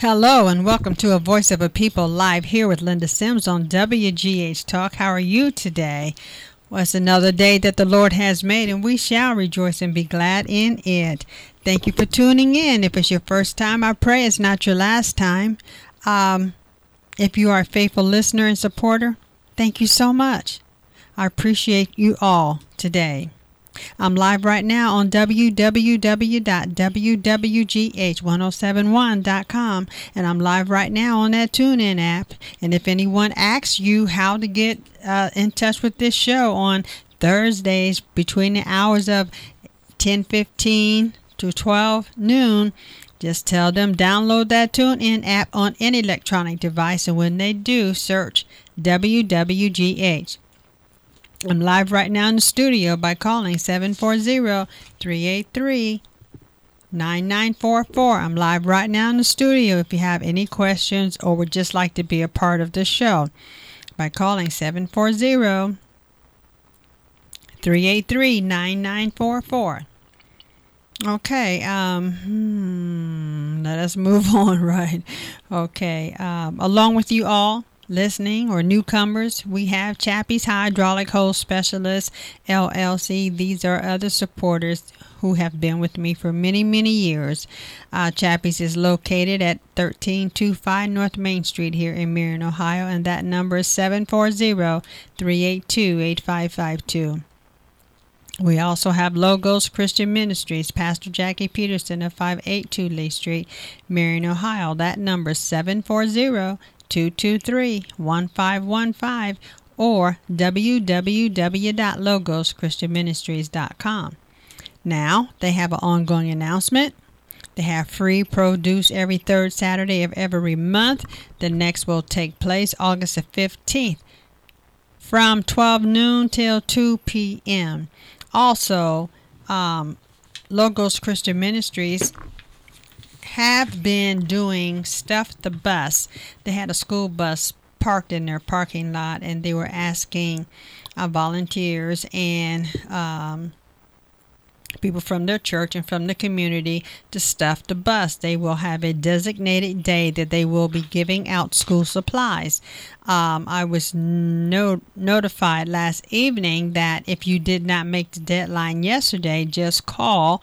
Hello and welcome to A Voice of a People live here with Linda Sims on WGH Talk. How are you today? Well, it's another day that the Lord has made and we shall rejoice and be glad in it. Thank you for tuning in. If it's your first time, I pray it's not your last time. If you are a faithful listener and supporter, thank you so much. I appreciate you all today. I'm live right now on www.wwgh1071.com, and I'm live right now on that TuneIn app. And if anyone asks you how to get in touch with this show on Thursdays between the hours of 10:15 to 12 noon, just tell them download that TuneIn app on any electronic device, and when they do, search WWGH. I'm live right now in the studio by calling 740-383-9944. I'm live right now in the studio if you have any questions or would just like to be a part of the show by calling 740-383-9944. Okay, let us move on, right? Okay, along with you all listening or newcomers, we have Chappie's Hydraulic Hose Specialists, LLC. These are other supporters who have been with me for many, many years. Chappie's is located at 1325 North Main Street here in Marion, Ohio, and that number is 740-382-8552. We also have Logos Christian Ministries, Pastor Jackie Peterson of 582 Lee Street, Marion, Ohio. That number is 740-223-1515 or www.logoschristianministries.com. Now, they have an ongoing announcement. They have free produce every third Saturday of every month. The next will take place August the 15th from 12 noon till 2 p.m. Also, Logos Christian Ministries have been doing Stuff the Bus. They had a school bus parked in their parking lot, and they were asking volunteers and people from their church and from the community to stuff the bus. They will have a designated day that they will be giving out school supplies. I was notified last evening that if you did not make the deadline yesterday, just call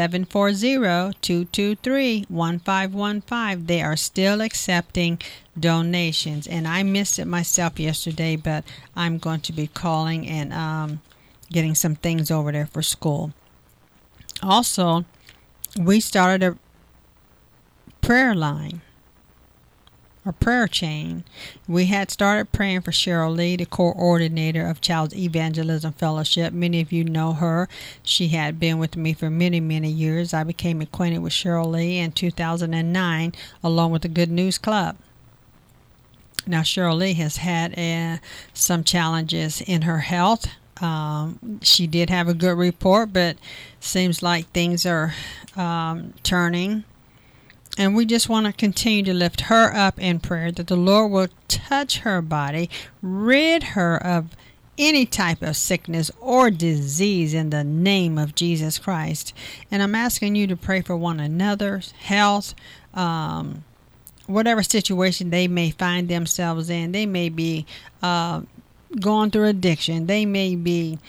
740-223-1515. They are still accepting donations, and I missed it myself yesterday, but I'm going to be calling and getting some things over there for school. Also, we started a prayer line, a prayer chain. We had started praying for Cheryl Lee, the coordinator of Child's Evangelism Fellowship. Many of you know her. She had been with me for many, many years. I became acquainted with Cheryl Lee in 2009, along with the Good News Club. Now, Cheryl Lee has had some challenges in her health. She did have a good report, but seems like things are turning. And we just want to continue to lift her up in prayer that the Lord will touch her body, rid her of any type of sickness or disease in the name of Jesus Christ. And I'm asking you to pray for one another's health, whatever situation they may find themselves in. They may be going through addiction. They may be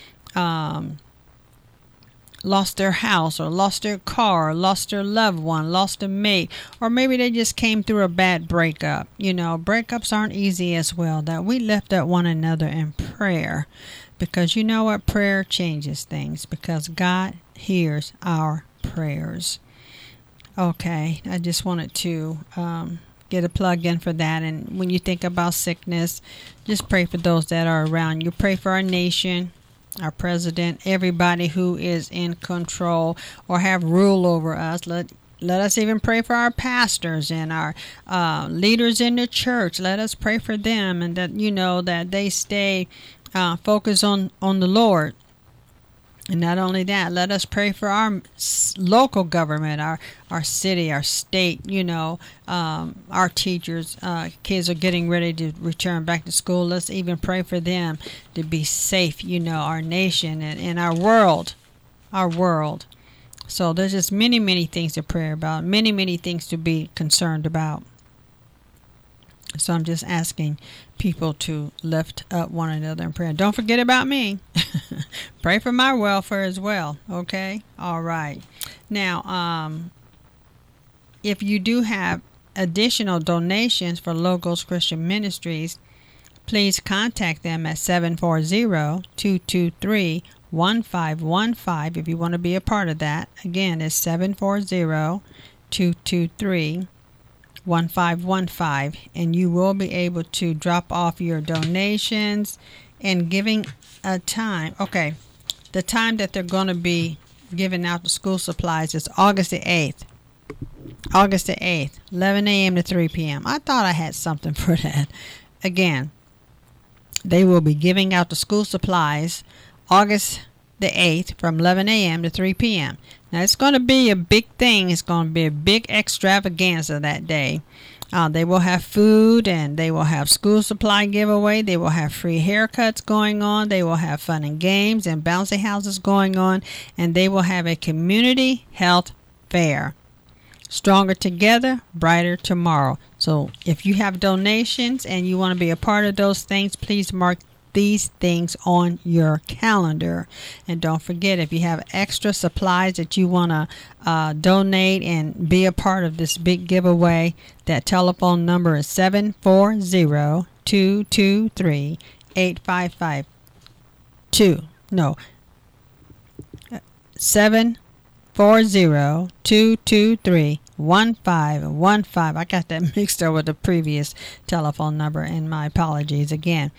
lost their house or lost their car, or lost their loved one, lost a mate, or maybe they just came through a bad breakup. You know, breakups aren't easy as well. That we lift up one another in prayer, because you know what? Prayer changes things, because God hears our prayers. Okay, I just wanted to get a plug in for that. And when you think about sickness, just pray for those that are around you. Pray for our nation, our president, everybody who is in control or have rule over us. Let us even pray for our pastors and our leaders in the church. Let us pray for them, and that, you know, that they stay focused on the Lord. And not only that, let us pray for our local government, our city, our state, you know, our teachers. Kids are getting ready to return back to school. Let's even pray for them to be safe, you know, our nation and our world. So there's just many, many things to pray about, many, many things to be concerned about. So I'm just asking people to lift up one another in prayer. Don't forget about me. Pray for my welfare as well. Okay? All right. Now, if you do have additional donations for Logos Christian Ministries, please contact them at 740-223-1515 if you want to be a part of that. Again, it's 740-223-1515, and you will be able to drop off your donations and giving a time. Okay, the time that they're going to be giving out the school supplies is August the 8th. August the 8th, 11 a.m. to 3 p.m. I thought I had something for that. Again, they will be giving out the school supplies August the 8th from 11 a.m. to 3 p.m. Now, it's going to be a big thing. It's going to be a big extravaganza that day. They will have food, and they will have school supply giveaway. They will have free haircuts going on. They will have fun and games and bouncy houses going on. And they will have a community health fair. Stronger together, brighter tomorrow. So if you have donations and you want to be a part of those things, please mark these things on your calendar. And don't forget, if you have extra supplies that you want to donate and be a part of this big giveaway, that telephone number is 740-223-8552. No, 740-223-1515. I got that mixed up with the previous telephone number, and my apologies again.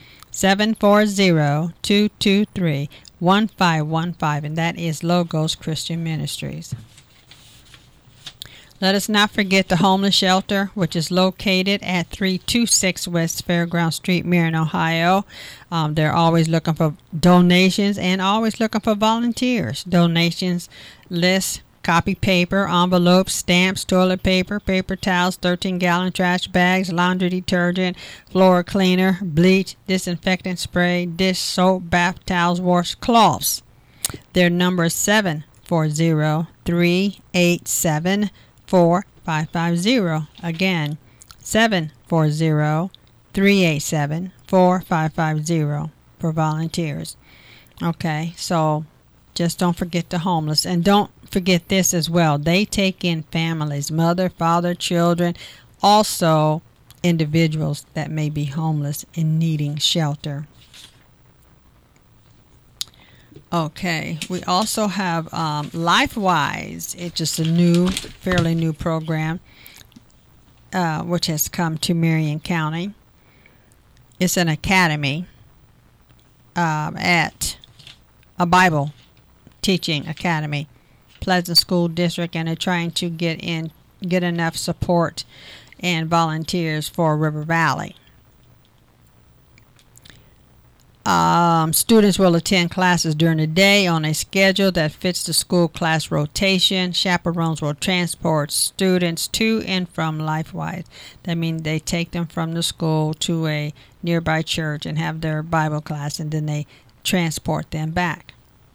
740-223-1515, and that is Logos Christian Ministries. Let us not forget the homeless shelter, which is located at 326 West Fairground Street, Marion, Ohio. They're always looking for donations and always looking for volunteers. Donations list copy paper, envelopes, stamps, toilet paper, paper towels, 13-gallon trash bags, laundry detergent, floor cleaner, bleach, disinfectant spray, dish soap, bath towels, washcloths. Their number is 740-387-4550. Again, 740-387-4550 for volunteers. Okay, so just don't forget the homeless. And don't forget this as well. They take in families, mother, father, children, also individuals that may be homeless and needing shelter. Okay, we also have LifeWise. It's just a fairly new program which has come to Marion County. It's an academy at a Bible teaching academy, Pleasant School District, and they're trying to get enough support and volunteers for River Valley. Students will attend classes during the day on a schedule that fits the school class rotation. Chaperones will transport students to and from LifeWise. That means they take them from the school to a nearby church and have their Bible class, and then they transport them back.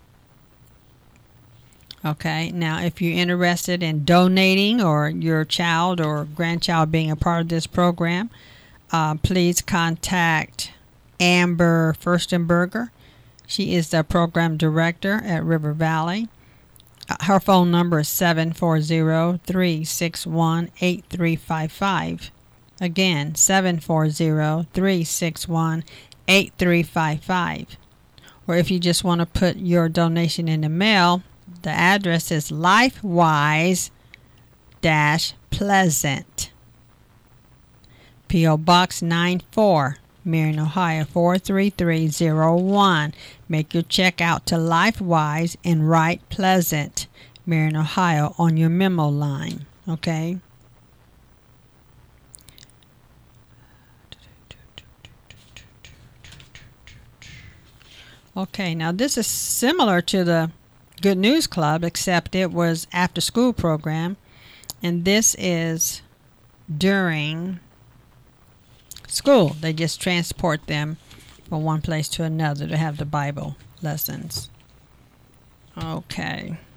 Okay, now if you're interested in donating or your child or grandchild being a part of this program, please contact Amber Furstenberger. She is the program director at River Valley. Her phone number is 740-361-8355. Again, 740-361-8355. Or if you just want to put your donation in the mail, the address is LifeWise-Pleasant, P.O. Box 94, Marion, Ohio 43301. Make your check out to LifeWise and write Pleasant, Marion, Ohio on your memo line. Okay? Okay, now this is similar to the Good News Club, except it was after school program, and this is during school. They just transport them from one place to another to have the Bible lessons. Okay.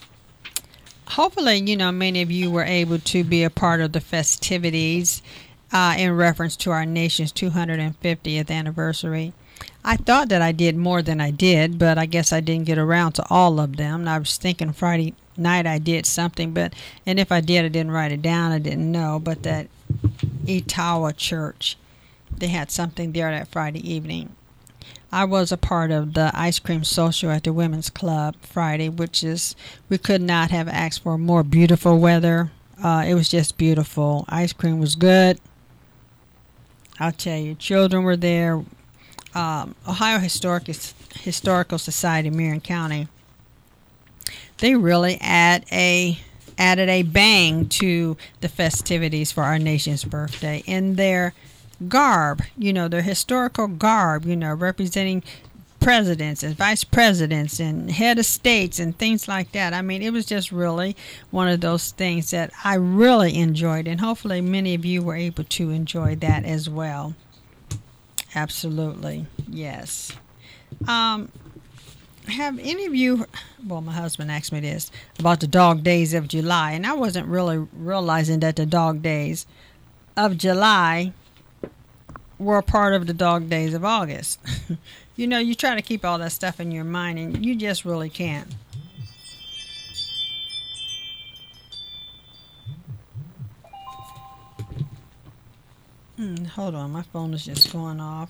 Hopefully, many of you were able to be a part of the festivities in reference to our nation's 250th anniversary. I thought that I did more than I did, but I guess I didn't get around to all of them. And I was thinking Friday night I did something, and if I did, I didn't write it down. I didn't know. But that Etawa Church, they had something there that Friday evening. I was a part of the ice cream social at the Women's Club Friday, which is, we could not have asked for more beautiful weather. It was just beautiful. Ice cream was good. I'll tell you, children were there. Ohio Historical Society, Marion County, they really added a bang to the festivities for our nation's birthday in their garb, their historical garb, representing presidents and vice presidents and head of states and things like that. I mean, it was just really one of those things that I really enjoyed, and hopefully many of you were able to enjoy that as well. Absolutely, yes. Have any of you, well, my husband asked me this about the dog days of July, and I wasn't really realizing that the dog days of July were a part of the dog days of August. You try to keep all that stuff in your mind, and you just really can't. Hold on, my phone is just going off.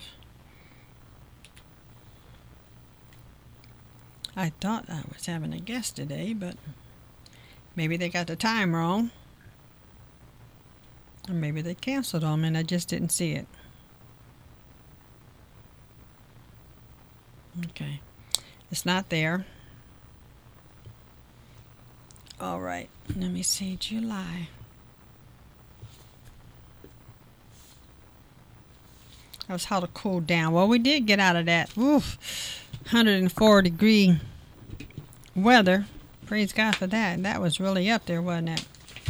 I thought I was having a guest today, but maybe they got the time wrong. Or maybe they canceled on me and I just didn't see it. Okay. It's not there. All right. Let me see. July. That was how to cool down. Well, we did get out of that 104-degree weather. Praise God for that. That was really up there, wasn't it?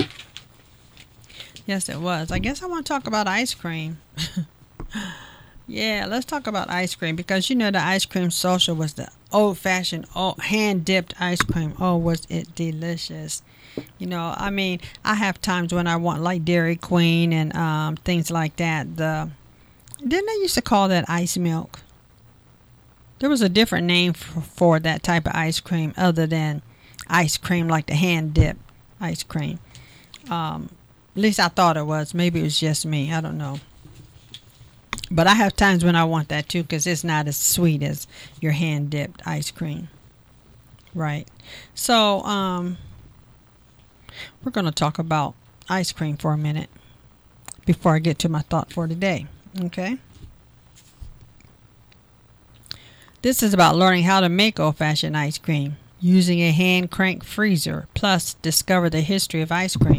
Yes, it was. I guess I want to talk about ice cream. Yeah, let's talk about ice cream, because the ice cream social was the old-fashioned hand-dipped ice cream. Oh, was it delicious. I mean, I have times when I want like Dairy Queen and things like that. Didn't they used to call that ice milk? There was a different name for that type of ice cream other than ice cream, like the hand-dipped ice cream. At least I thought it was. Maybe it was just me. I don't know. But I have times when I want that too, because it's not as sweet as your hand-dipped ice cream. Right. So, we're going to talk about ice cream for a minute before I get to my thought for today. Okay. This is about learning how to make old-fashioned ice cream using a hand crank freezer, plus discover the history of ice cream.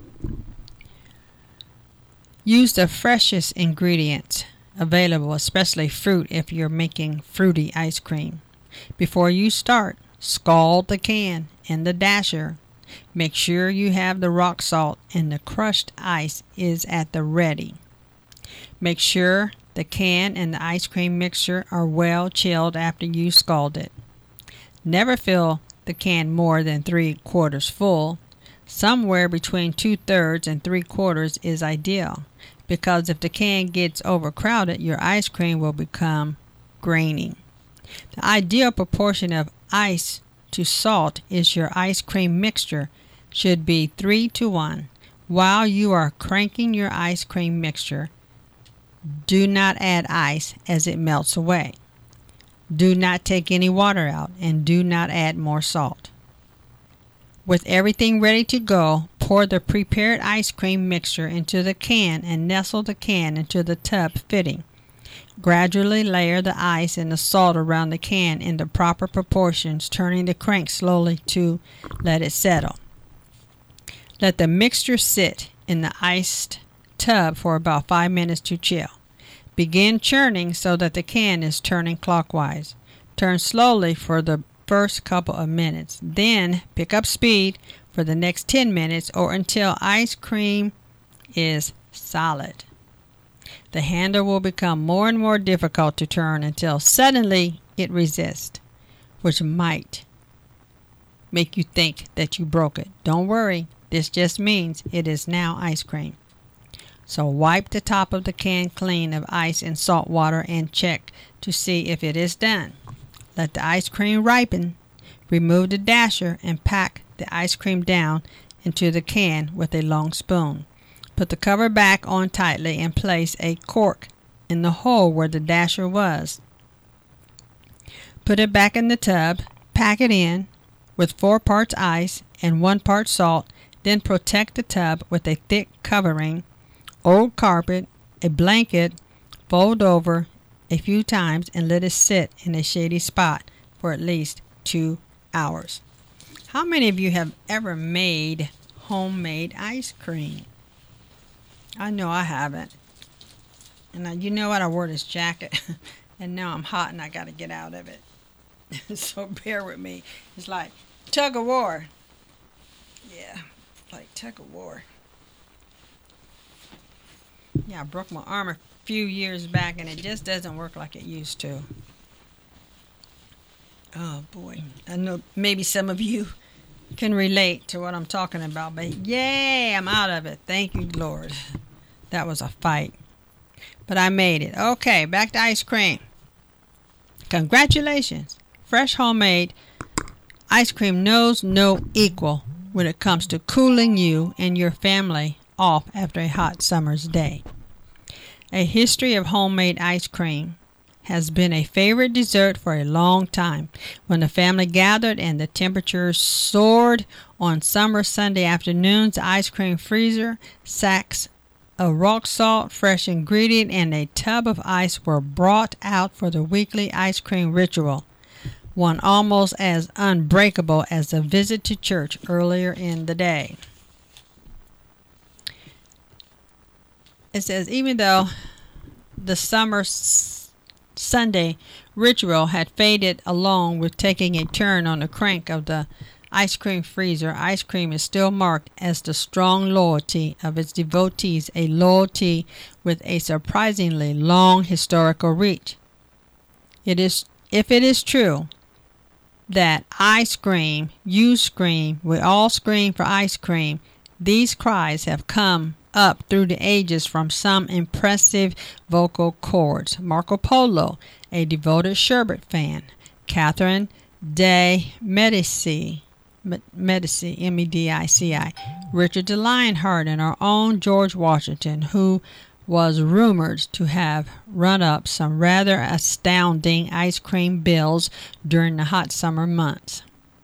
Use the freshest ingredients available, especially fruit if you're making fruity ice cream. Before you start, scald the can in the dasher. Make sure you have the rock salt and the crushed ice is at the ready. Make sure the can and the ice cream mixture are well chilled after you scald it. Never fill the can more than 3/4 full. Somewhere between 2/3 and 3/4 is ideal, because if the can gets overcrowded, your ice cream will become grainy. The ideal proportion of ice to salt is your ice cream mixture should be 3:1. While you are cranking your ice cream mixture, do not add ice as it melts away. Do not take any water out, and do not add more salt. With everything ready to go, pour the prepared ice cream mixture into the can and nestle the can into the tub fitting. Gradually layer the ice and the salt around the can in the proper proportions, turning the crank slowly to let it settle. Let the mixture sit in the iced tub for about 5 minutes to chill. Begin churning so that the can is turning clockwise. Turn slowly for the first couple of minutes. Then pick up speed for the next 10 minutes or until ice cream is solid. The handle will become more and more difficult to turn until suddenly it resists, which might make you think that you broke it. Don't worry, this just means it is now ice cream. So wipe the top of the can clean of ice and salt water and check to see if it is done. Let the ice cream ripen. Remove the dasher and pack the ice cream down into the can with a long spoon. Put the cover back on tightly and place a cork in the hole where the dasher was. Put it back in the tub, pack it in with 4 parts ice and 1 part salt, then protect the tub with a thick covering, old carpet, a blanket, fold over a few times and let it sit in a shady spot for at least 2 hours. How many of you have ever made homemade ice cream? I know I haven't. And you know what? I wore this jacket and now I'm hot and I got to get out of it. So bear with me. It's like tug of war. Yeah, like tug of war. Yeah, I broke my arm a few years back and it just doesn't work like it used to. Oh boy. I know maybe some of you can relate to what I'm talking about, but yay, I'm out of it. Thank you, Lord. That was a fight. But I made it. Okay, back to ice cream. Congratulations. Fresh homemade ice cream knows no equal when it comes to cooling you and your family off after a hot summer's day. A history of homemade ice cream has been a favorite dessert for a long time. When the family gathered and the temperatures soared on summer Sunday afternoons, the ice cream freezer, sacks of rock salt, fresh ingredient, and a tub of ice were brought out for the weekly ice cream ritual, one almost as unbreakable as a visit to church earlier in the day. It says, even though the summer Sunday ritual had faded along with taking a turn on the crank of the ice cream freezer, ice cream is still marked as the strong loyalty of its devotees, a loyalty with a surprisingly long historical reach. If it is true that I scream, you scream, we all scream for ice cream, these cries have come up through the ages from some impressive vocal cords. Marco Polo, a devoted sherbet fan. Catherine de Medici, Medici, Richard de Lionheart, and our own George Washington, who was rumored to have run up some rather astounding ice cream bills during the hot summer months.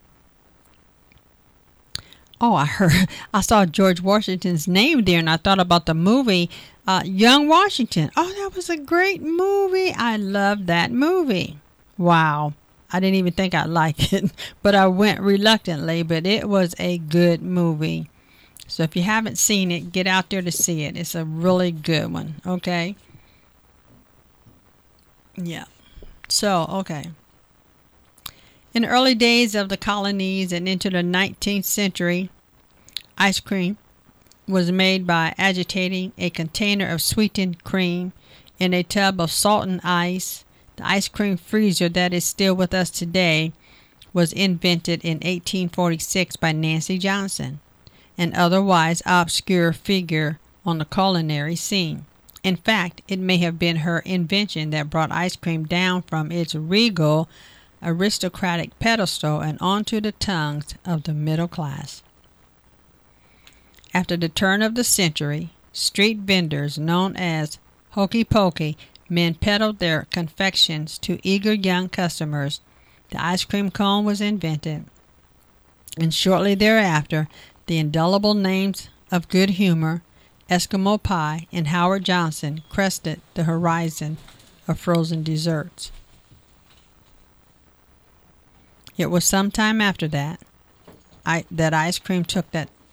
Oh, I saw George Washington's name there, and I thought about the movie Young Washington. Oh, that was a great movie. I loved that movie. Wow. I didn't even think I'd like it, but I went reluctantly, but it was a good movie. So if you haven't seen it, get out there to see it. It's a really good one, okay? Yeah. So, okay. In the early days of the colonies and into the 19th century, ice cream was made by agitating a container of sweetened cream in a tub of salt and ice. The ice cream freezer that is still with us today was invented in 1846 by Nancy Johnson, an otherwise obscure figure on the culinary scene. In fact, it may have been her invention that brought ice cream down from its regal, aristocratic pedestal and onto the tongues of the middle class. After the turn of the century, street vendors known as hokey pokey men peddled their confections to eager young customers. The ice cream cone was invented, and shortly thereafter, the indelible names of Good Humor, Eskimo Pie, and Howard Johnson crested the horizon of frozen desserts. It was some time after that that ice cream took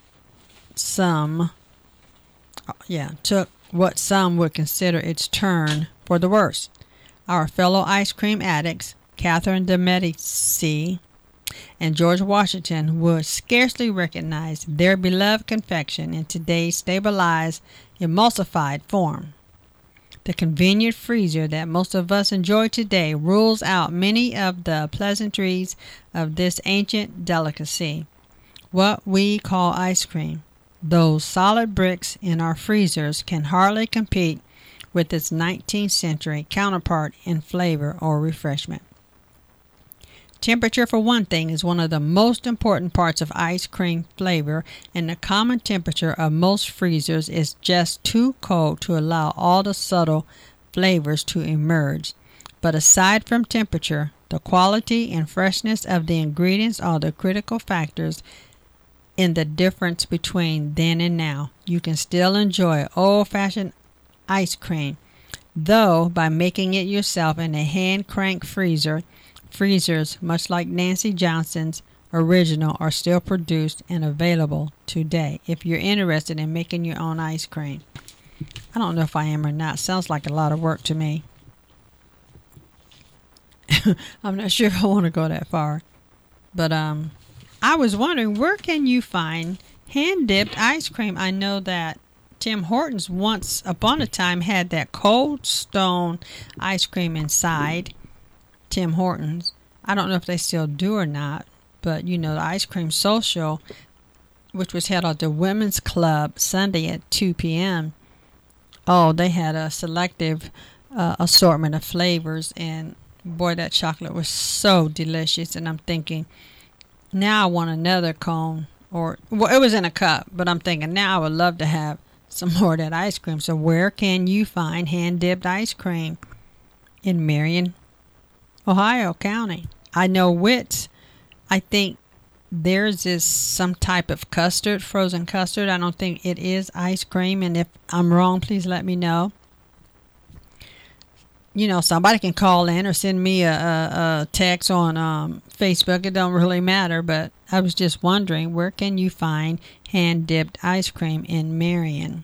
what some would consider its turn for the worse. Our fellow ice cream addicts, Catherine de Medici and George Washington, would scarcely recognize their beloved confection in today's stabilized, emulsified form. The convenient freezer that most of us enjoy today rules out many of the pleasantries of this ancient delicacy, what we call ice cream. Those solid bricks in our freezers can hardly compete with its 19th century counterpart in flavor or refreshment. Temperature, for one thing, is one of the most important parts of ice cream flavor, and the common temperature of most freezers is just too cold to allow all the subtle flavors to emerge. But aside from temperature, the quality and freshness of the ingredients are the critical factors in the difference between then and now. You can still enjoy old-fashioned ice cream, though by making it yourself in a hand-crank freezer. Freezers, much like Nancy Johnson's original, are still produced and available today if you're interested in making your own ice cream. I don't know if I am or not. Sounds like a lot of work to me. I'm not sure if I want to go that far. But I was wondering, where can you find hand-dipped ice cream? I know that Tim Hortons once upon a time had that Cold Stone ice cream inside Tim Hortons. I don't know if they still do or not, but the Ice Cream Social, which was held at the Women's Club Sunday at 2 p.m. Oh, they had a selective assortment of flavors, and boy, that chocolate was so delicious. And I'm thinking, now I want another cone, well, it was in a cup, but I'm thinking now I would love to have some more of that ice cream. So where can you find hand-dipped ice cream? In Marion, Ohio County. I know Wits, I think theirs is some type of custard, frozen custard. I don't think it is ice cream, and if I'm wrong, please let me know. Somebody can call in or send me a text on Facebook. It don't really matter, but I was just wondering, where can you find hand-dipped ice cream in Marion?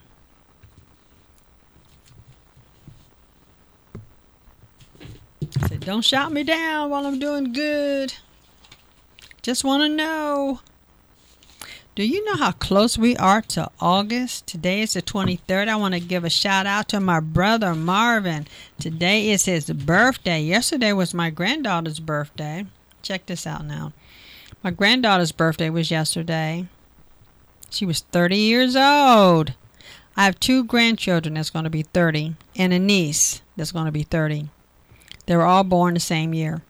I said, don't shout me down while I'm doing good. Just want to know. Do you know how close we are to August? Today is the 23rd. I want to give a shout out to my brother Marvin. Today is his birthday. Yesterday was my granddaughter's birthday. Check this out now. My granddaughter's birthday was yesterday. She was 30 years old. I have 2 grandchildren that's going to be 30 and a niece that's going to be 30. They were all born the same year.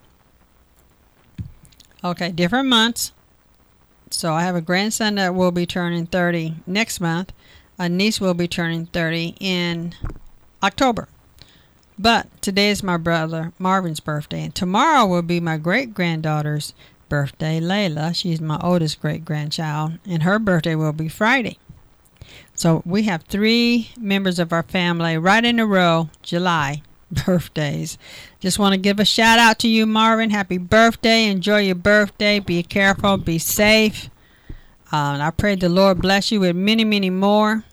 Okay, different months. So I have a grandson that will be turning 30 next month. A niece will be turning 30 in October. But today is my brother Marvin's birthday, and tomorrow will be my great-granddaughter's birthday, Layla. She's my oldest great-grandchild, and her birthday will be Friday. So we have 3 members of our family right in a row, July birthdays. Just want to give a shout out to you, Marvin. Happy birthday. Enjoy your birthday. Be careful. Be safe. And I pray the Lord bless you with many, many more.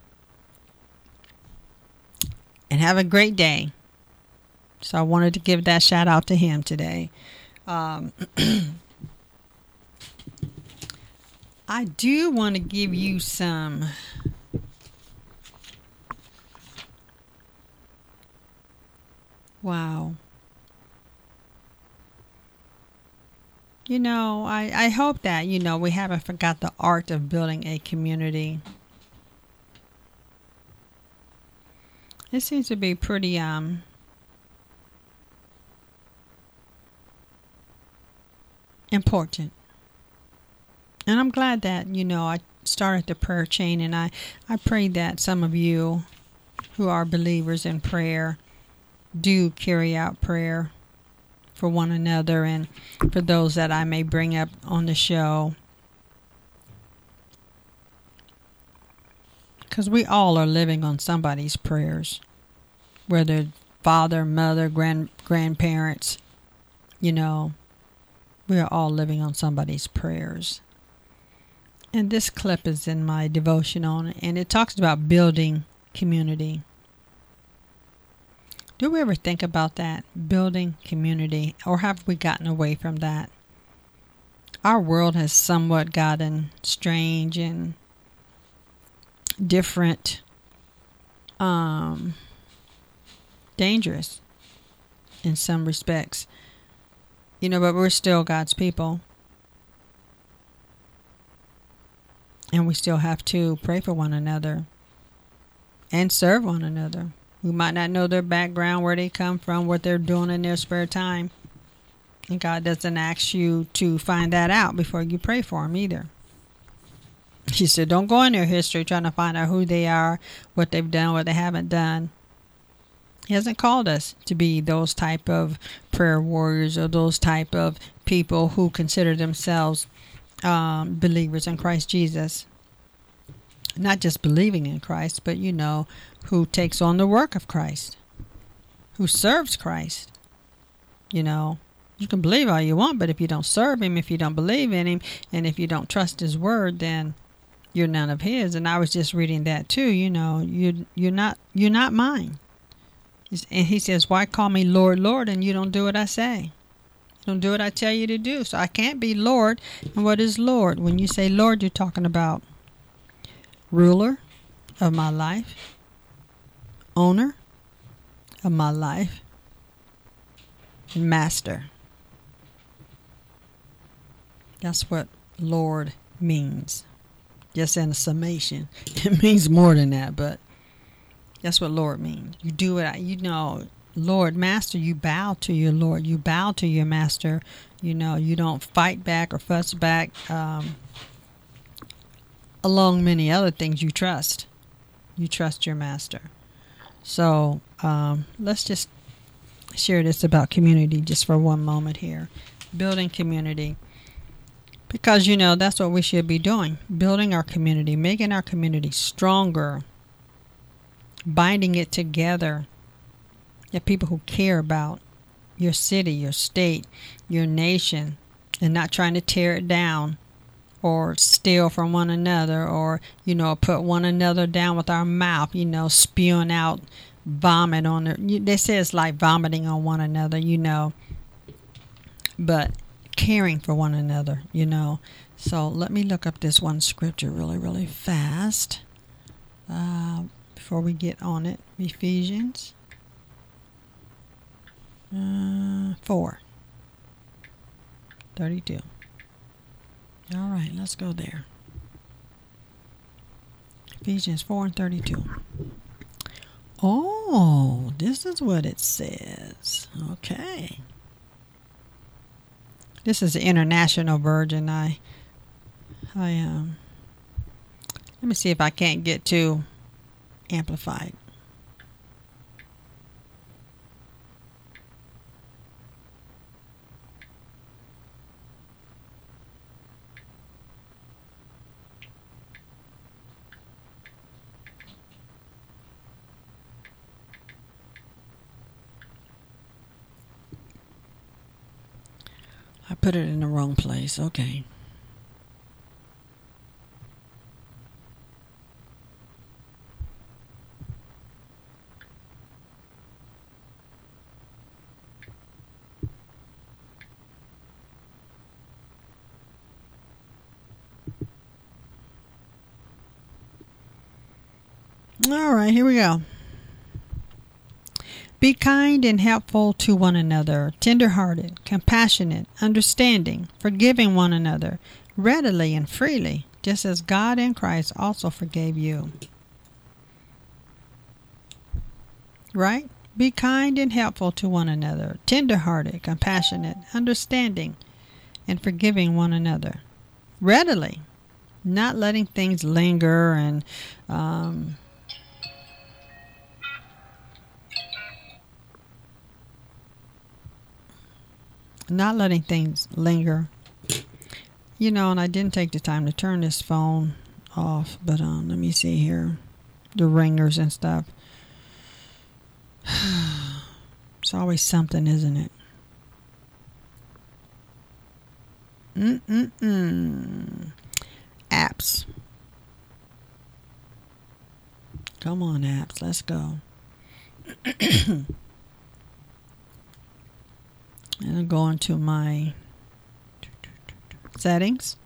And have a great day. So I wanted to give that shout out to him today. I do want to give you some wow. I hope that, we haven't forgot the art of building a community. It seems to be pretty important. And I'm glad that, I started the prayer chain, and I pray that some of you who are believers in prayer do carry out prayer for one another and for those that I may bring up on the show. Because we all are living on somebody's prayers, whether father, mother, grandparents, we are all living on somebody's prayers. And this clip is in my devotional, and it talks about building community. Do we ever think about that? Building community, or have we gotten away from that? Our world has somewhat gotten strange and different, dangerous in some respects. But we're still God's people. And we still have to pray for one another and serve one another. We might not know their background, where they come from, what they're doing in their spare time. And God doesn't ask you to find that out before you pray for them either. He said, don't go in their history trying to find out who they are, what they've done, what they haven't done. He hasn't called us to be those type of prayer warriors or those type of people who consider themselves believers in Christ Jesus. Not just believing in Christ, but, who takes on the work of Christ, who serves Christ. You can believe all you want, but if you don't serve him, if you don't believe in him, and if you don't trust his word, then you're none of his. And I was just reading that too. You're not mine. And he says, why call me Lord, Lord, and you don't do what I say? You don't do what I tell you to do. So I can't be Lord. And what is Lord? When you say Lord, you're talking about ruler of my life, owner of my life, and master. That's what Lord means. Just in a summation. It means more than that, but that's what Lord means. You do it, Lord, Master, you bow to your Lord. You bow to your Master. You don't fight back or fuss back. Along many other things, you trust. You trust your Master. So let's just share this about community just for one moment here. Building community. Because, that's what we should be doing. Building our community, making our community stronger, binding it together. The people who care about your city, your state, your nation, and not trying to tear it down or steal from one another or, put one another down with our mouth, spewing out vomit on their. They say it's like vomiting on one another, but caring for one another, So let me look up this one scripture really, really fast before we get on it. Ephesians 4:32. All right, let's go there. Ephesians 4:32. Oh, this is what it says. Okay. This is the International Version. Let me see if I can't get to Amplified. I put it in the wrong place. Okay. All right, here we go. Be kind and helpful to one another, tender-hearted, compassionate, understanding, forgiving one another, readily and freely, just as God in Christ also forgave you. Right? Be kind and helpful to one another, tender-hearted, compassionate, understanding, and forgiving one another. Readily, not letting things linger and not letting things linger. And I didn't take the time to turn this phone off, but let me see here. The ringers and stuff. It's always something, isn't it? Apps. Come on, apps. Let's go. And I'm going to my settings.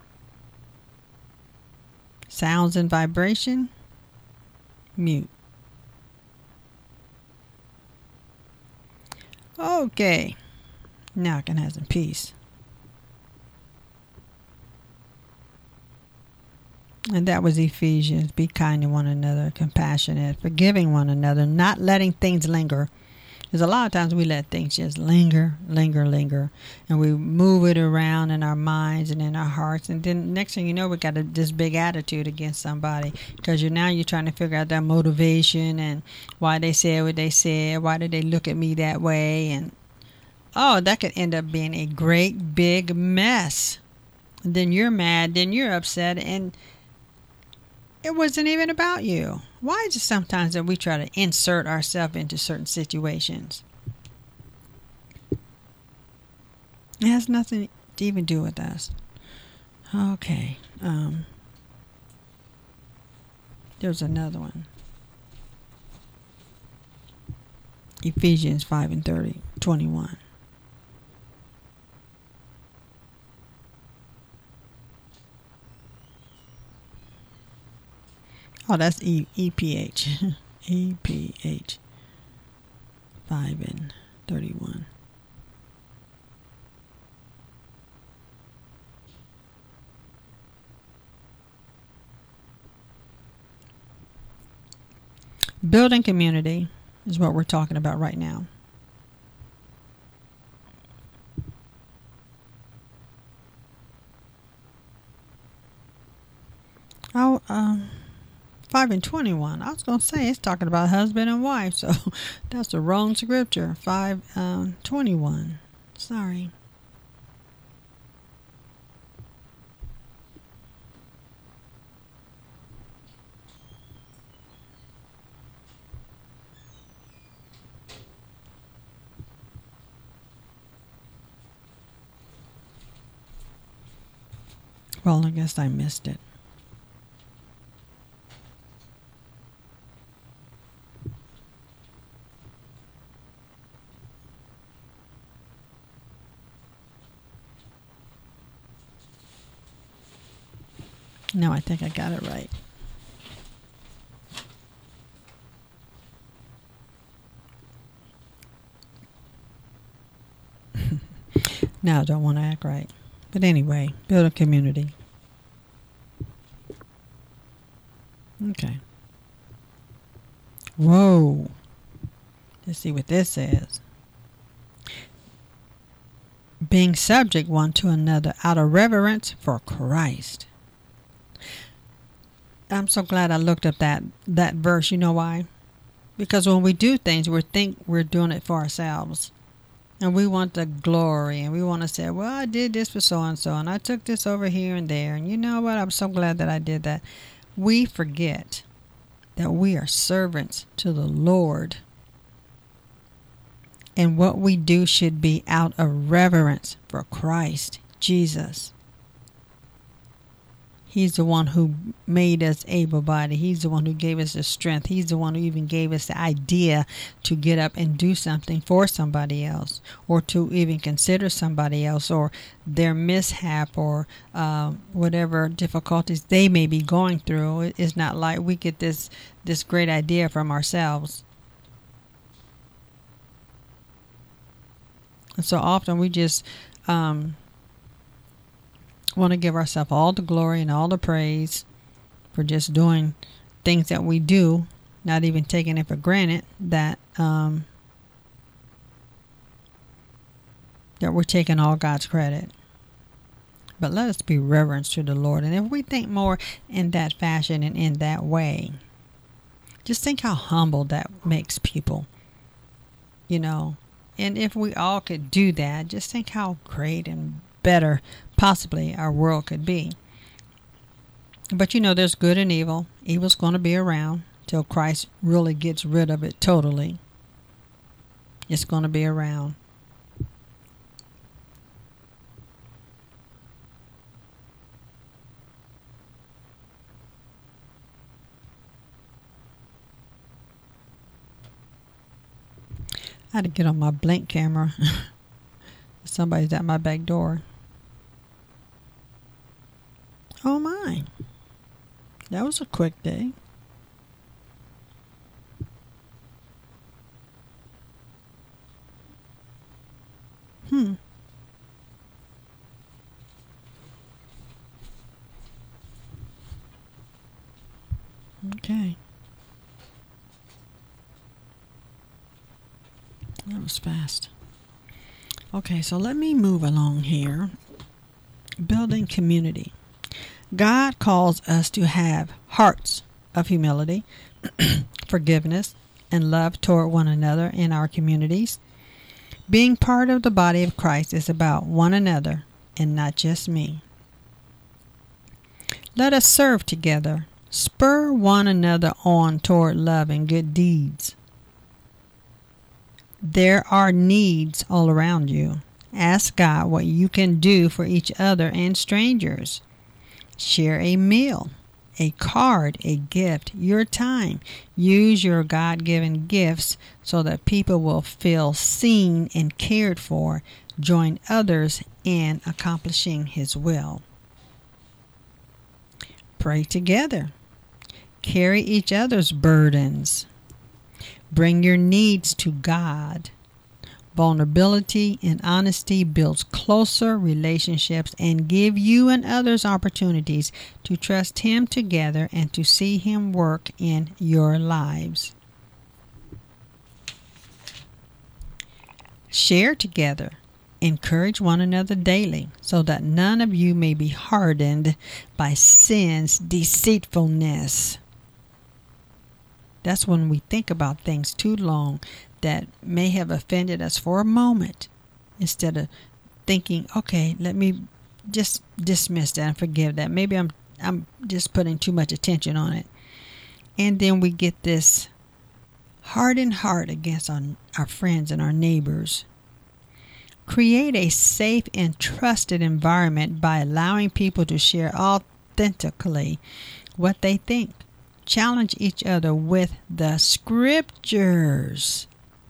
Sounds and vibration. Mute. Okay. Now I can have some peace. And that was Ephesians. Be kind to one another, compassionate, forgiving one another, not letting things linger. Because a lot of times we let things just linger, and we move it around in our minds and in our hearts. And then next thing you know, we got this big attitude against somebody because you're trying to figure out their motivation and why they said what they said. Why did they look at me that way? And oh, that could end up being a great big mess. And then you're mad, then you're upset, and it wasn't even about you. Why is it sometimes that we try to insert ourselves into certain situations? It has nothing to even do with us. Okay. There's another one. Ephesians 5 and 21. Oh, that's EPH. EPH 5 and 31. Building community is what we're talking about right now. Oh, 5 and 21. I was going to say it's talking about husband and wife, so that's the wrong scripture. 5 21. Sorry. Well, I guess I missed it. No, I think I got it right. Now I don't want to act right. But anyway, build a community. Okay. Whoa. Let's see what this says. Being subject one to another out of reverence for Christ. I'm so glad I looked up that verse. You know why? Because when we do things, we think we're doing it for ourselves. And we want the glory. And we want to say, well, I did this for so-and-so. And I took this over here and there. And you know what? I'm so glad that I did that. We forget that we are servants to the Lord. And what we do should be out of reverence for Christ Jesus. He's the one who made us able-bodied. He's the one who gave us the strength. He's the one who even gave us the idea to get up and do something for somebody else, or to even consider somebody else, or their mishap, or whatever difficulties they may be going through. It's not like we get this great idea from ourselves. And so often we just want to give ourselves all the glory and all the praise for just doing things that we do, not even taking it for granted that that we're taking all God's credit. But let us be reverent to the Lord. And if we think more in that fashion and in that way, just think how humble that makes people, you know. And if we all could do that, just think how great and better possibly our world could be. But you know, there's good and evil. Evil's going to be around till Christ really gets rid of it totally. It's going to be around. I had to get on my blink camera. Somebody's at my back door. Oh my. That was a quick day. Okay. That was fast. Okay, so let me move along here. Building community. God calls us to have hearts of humility, forgiveness, and love toward one another in our communities. Being part of the body of Christ is about one another and not just me. Let us serve together. Spur one another on toward love and good deeds. There are needs all around you. Ask God what you can do for each other and strangers. Share a meal, a card, a gift, your time. Use your God-given gifts so that people will feel seen and cared for. Join others in accomplishing His will. Pray together. Carry each other's burdens. Bring your needs to God. Vulnerability and honesty builds closer relationships and give you and others opportunities to trust Him together and to see Him work in your lives. Share together. Encourage one another daily so that none of you may be hardened by sin's deceitfulness. That's when we think about things too long that may have offended us for a moment, instead of thinking, okay, let me just dismiss that and forgive that. Maybe I'm just putting too much attention on it. And then we get this hardened heart against our friends and our neighbors. Create a safe and trusted environment by allowing people to share authentically what they think. Challenge each other with the scriptures.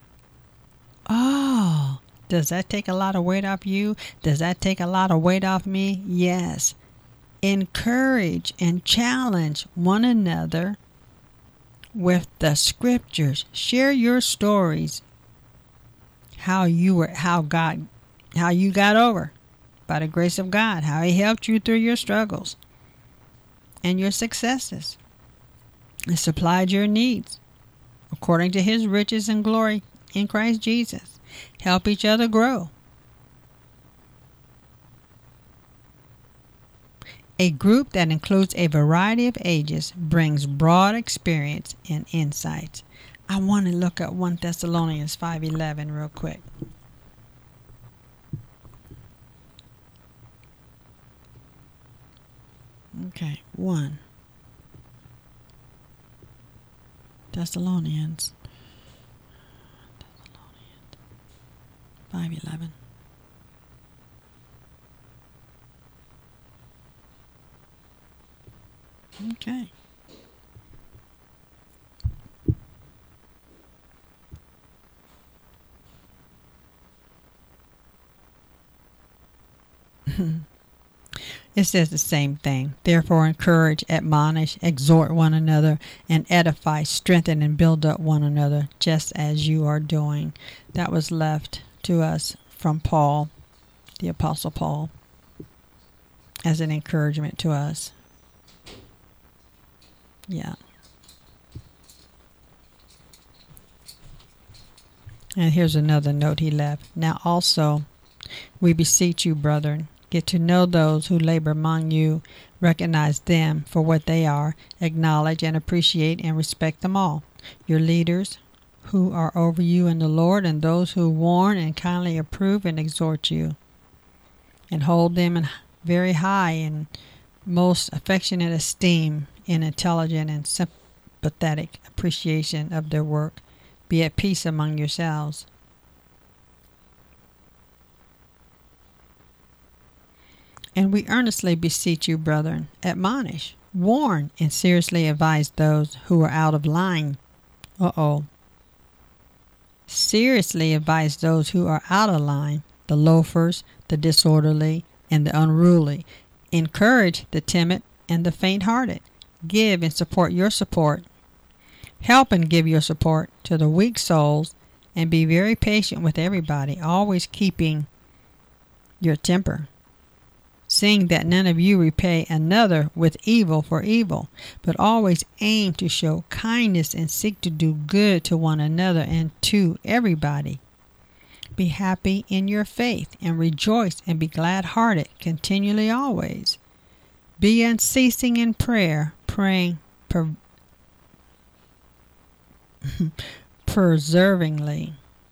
Oh, does that take a lot of weight off you? Does that take a lot of weight off me? Yes. Encourage and challenge one another with the scriptures. Share your stories. How you got over by the grace of God. How He helped you through your struggles and your successes. And supplied your needs according to His riches and glory in Christ Jesus. Help each other grow. A group that includes a variety of ages brings broad experience and insights. I want to look at 1 Thessalonians 5:11 real quick. Okay, 1 Thessalonians 5:11. Okay. It says the same thing. Therefore, encourage, admonish, exhort one another, and edify, strengthen, and build up one another, just as you are doing. That was left to us from Paul, the Apostle Paul, as an encouragement to us. Yeah. And here's another note he left. Now also, we beseech you, brethren, get to know those who labor among you, recognize them for what they are, acknowledge and appreciate and respect them all. Your leaders who are over you in the Lord, and those who warn and kindly approve and exhort you, and hold them in very high and most affectionate esteem, in intelligent and sympathetic appreciation of their work. Be at peace among yourselves. And we earnestly beseech you, brethren, admonish, warn, and seriously advise those who are out of line. Seriously advise those who are out of line, the loafers, the disorderly, and the unruly. Encourage the timid and the faint-hearted. Give and support your support. Help and give your support to the weak souls, and be very patient with everybody, always keeping your temper. seeing that none of you repay another with evil for evil, but always aim to show kindness and seek to do good to one another and to everybody. Be happy in your faith, and rejoice and be glad-hearted continually always. Be unceasing in prayer, praying perseveringly.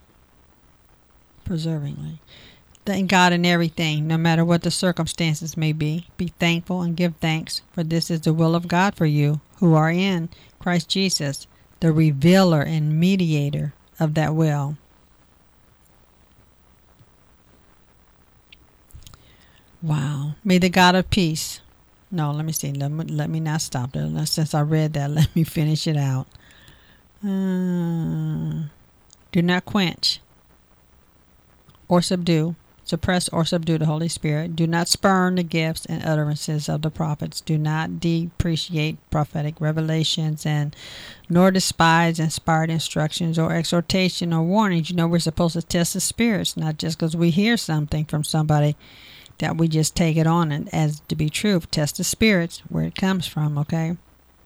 Thank God in everything, no matter what the circumstances may be. Be thankful and give thanks, for this is the will of God for you, who are in Christ Jesus, the revealer and mediator of that will. Wow. May the God of peace. No, let me see. Let me not stop there. Since I read that, let me finish it out. Do not quench or suppress or subdue the Holy Spirit. Do not spurn the gifts and utterances of the prophets. Do not depreciate prophetic revelations, and nor despise inspired instructions or exhortation or warnings. You know, we're supposed to test the spirits, not just because we hear something from somebody that we just take it on and as to be true. Test the spirits, where it comes from, okay?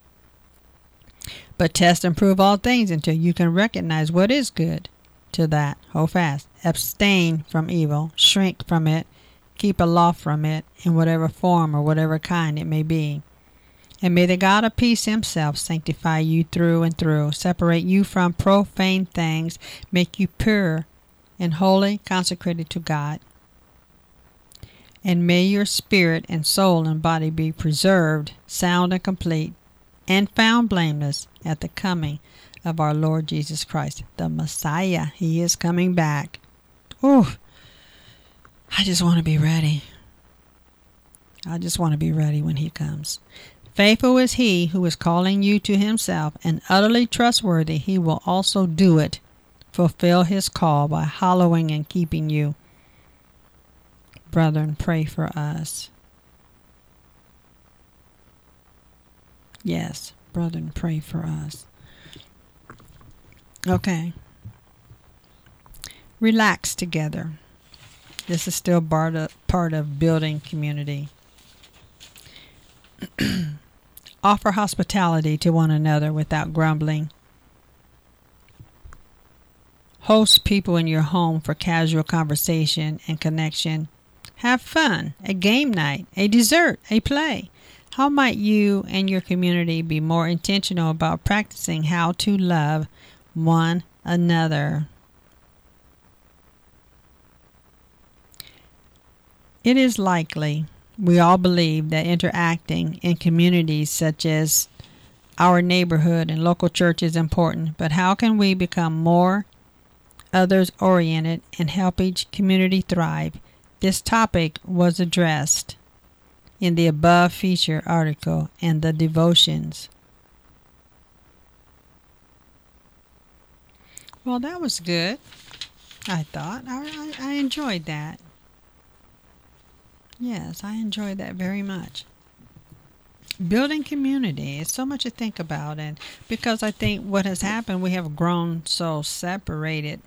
But test and prove all things until you can recognize what is good. To that, hold fast. Abstain from evil. Shrink from it. Keep aloft from it, in whatever form or whatever kind it may be. And may the God of peace himself sanctify you through and through, separate you from profane things, make you pure and holy, consecrated to God. And may your spirit and soul and body be preserved, sound and complete, and found blameless at the coming of our Lord Jesus Christ, the Messiah. He is coming back. Ooh, I just want to be ready. I just want to be ready when he comes. Faithful is he who is calling you to himself, and utterly trustworthy. He will also do it. Fulfill his call by hallowing and keeping you. Brethren, pray for us. Yes, brethren, pray for us. Okay. Relax together. This is still part of building community. Offer hospitality to one another without grumbling. Host people in your home for casual conversation and connection. Have fun, a game night, a dessert, a play. How might you and your community be more intentional about practicing how to love one another? It is likely we all believe that interacting in communities such as our neighborhood and local church is important, but how can we become more others-oriented and help each community thrive? This topic was addressed in the above feature article and the devotions. Well, that was good. I thought. I enjoyed that. Yes, I enjoyed that very much. Building community is so much to think about, and because I think what has happened, we have grown so separated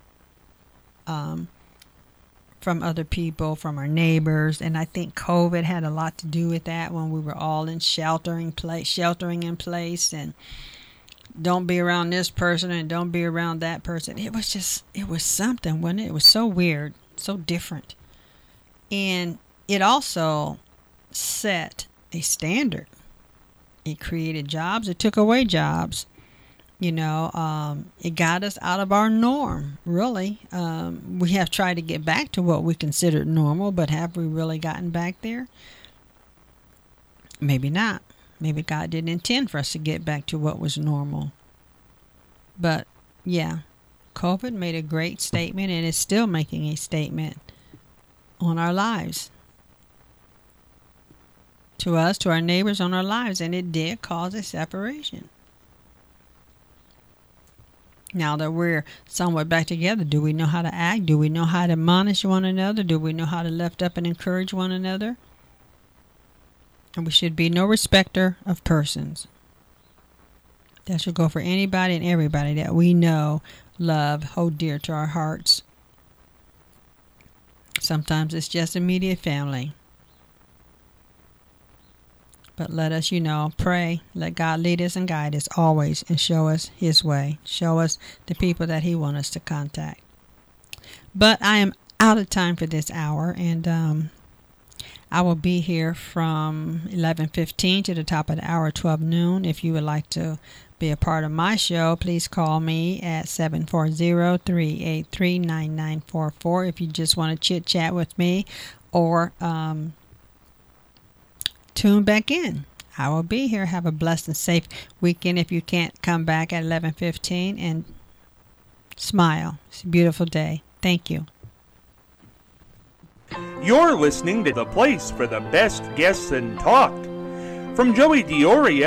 from other people, from our neighbors, and I think COVID had a lot to do with that when we were all in sheltering in place, and don't be around this person and don't be around that person. It was something, wasn't it? It was so weird, so different. And it also set a standard. It created jobs. It took away jobs. It got us out of our norm, really. We have tried to get back to what we considered normal, but have we really gotten back there? Maybe not. Maybe God didn't intend for us to get back to what was normal. But, yeah, COVID made a great statement, and is still making a statement on our lives. To us, to our neighbors, on our lives, and it did cause a separation. Now that we're somewhat back together, do we know how to act? Do we know how to admonish one another? Do we know how to lift up and encourage one another? And we should be no respecter of persons. That should go for anybody and everybody that we know, love, hold dear to our hearts. Sometimes it's just immediate family. But let us, pray. Let God lead us and guide us always and show us His way. Show us the people that He wants us to contact. But I am out of time for this hour, and I will be here from 11:15 to the top of the hour, 12 noon. If you would like to be a part of my show, please call me at 740-383-9944 if you just want to chit-chat with me, or tune back in. I will be here. Have a blessed and safe weekend. If you can't come back at 11:15, and smile. It's a beautiful day. Thank you. You're listening to the place for the best guests and talk. From Joey Dioria